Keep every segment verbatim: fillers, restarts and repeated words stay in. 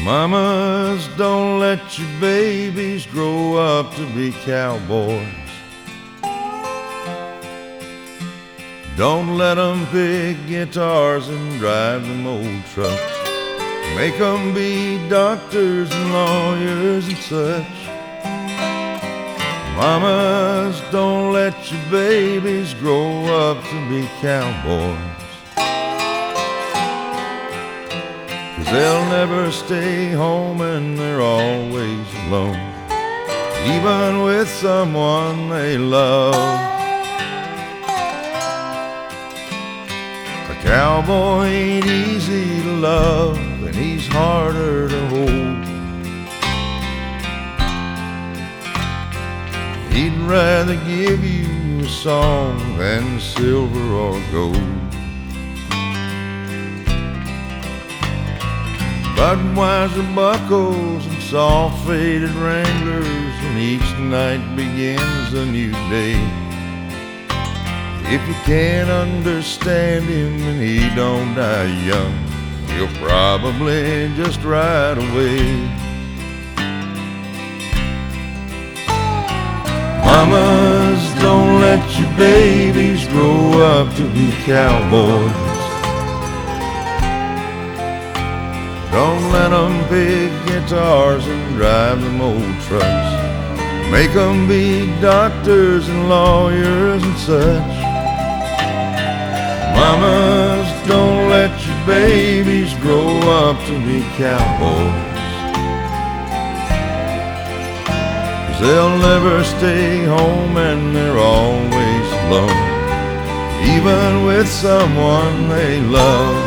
Mamas, don't let your babies grow up to be cowboys. Don't let them pick guitars and drive them old trucks. Make them be doctors and lawyers and such. Mamas, don't let your babies grow up to be cowboys. 'Cause they'll never stay home and they're always alone, even with someone they love. A cowboy ain't easy to love, and he's harder to hold. He'd rather give you a song than silver or gold. Budweiser buckles and soft faded Wranglers, and each night begins a new day. If you can't understand him and he don't die young, he'll probably just ride away. Mamas, don't let your babies grow up to be cowboys. Don't let them pick guitars and drive them old trucks. Make them be doctors and lawyers and such. Mamas, don't let your babies grow up to be cowboys. 'Cause they'll never stay home and they're always alone, even with someone they love.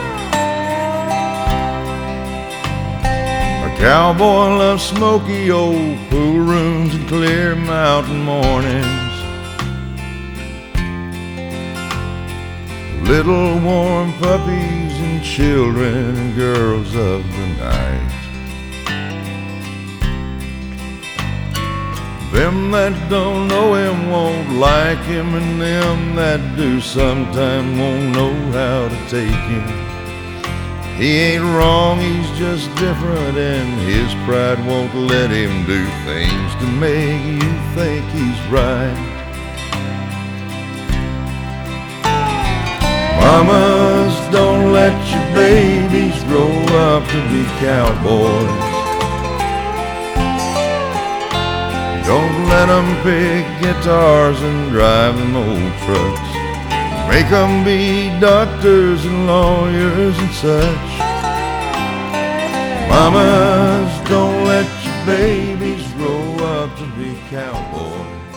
A cowboy loves smoky old pool rooms and clear mountain mornings, little warm puppies and children and girls of the night. Them that don't know him won't like him, and them that do sometime won't know how to take him. He ain't wrong, he's just different, and his pride won't let him do things to make you think he's right. Mamas, don't let your babies grow up to be cowboys. Don't let them pick guitars and drive them old trucks. Make them be doctors and lawyers and such. Mamas, don't let your babies grow up to be cowboys.